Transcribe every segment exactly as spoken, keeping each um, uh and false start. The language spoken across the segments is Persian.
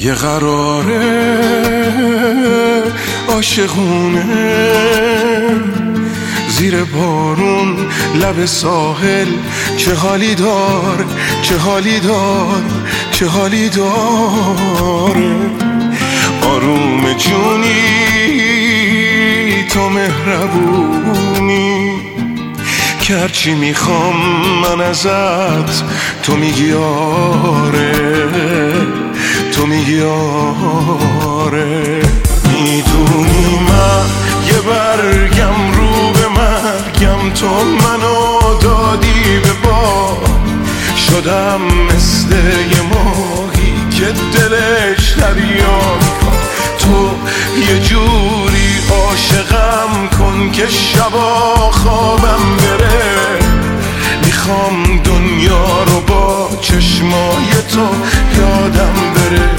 یه قراره عاشقونه زیر بارون لب ساحل، چه حالی دار چه حالی دار چه حالی داره. آروم جونی تو مهربونی که هرچی میخوام من ازت تو میگی آره، تو میگی آره. میدونی من یه برگم رو به مرگم، تو منو دادی به باد. شدم مثل یه ماهی که دلش دریا میخواد. تو یه جوری عاشقم کن که شبا خوابم بره. میخوام دنیا رو با چشمای تو یادم بره.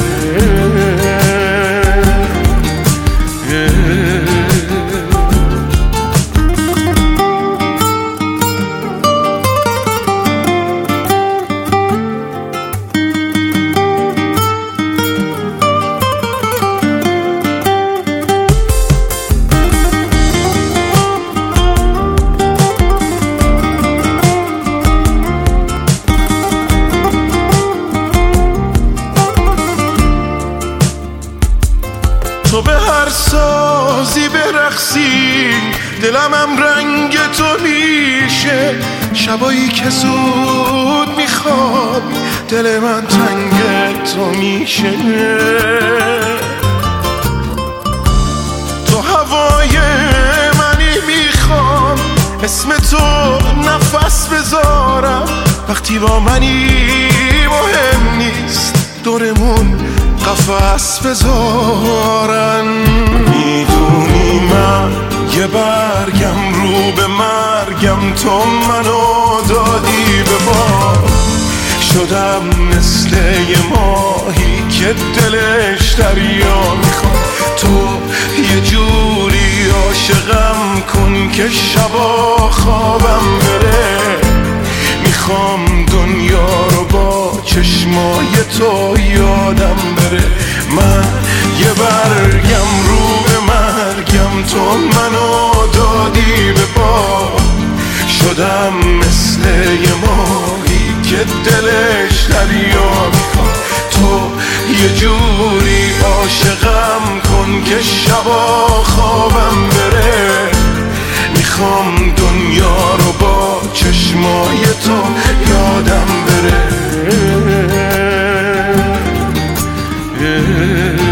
تو به هر سازی برقصی دلمم رنگ تو میشه. شبایی که زود میخواب دل من تنگ تو میشه. تو هوای منی میخوام اسم تو نفس بذارم. وقتی با منی مهم نیست دورمون قفس بذارن. میدونی من یه برگم رو به مرگم، تو منو دادی به باد. شدم مثل یه ماهی که دلش دریا میخواد. تو یه جوری عاشقم کن که شبا خوابم بره. میخوام دنیا رو با چشمای تو یادم بره. من یه برگم رو به مرگم، تو منو دادی به باد. شدم مثل یه ماهی که دلش دریا میخواد. تو یه جوری عاشقم کن که شبا خوابم بره. میخوام دنیا رو با چشمای تو یادم بره.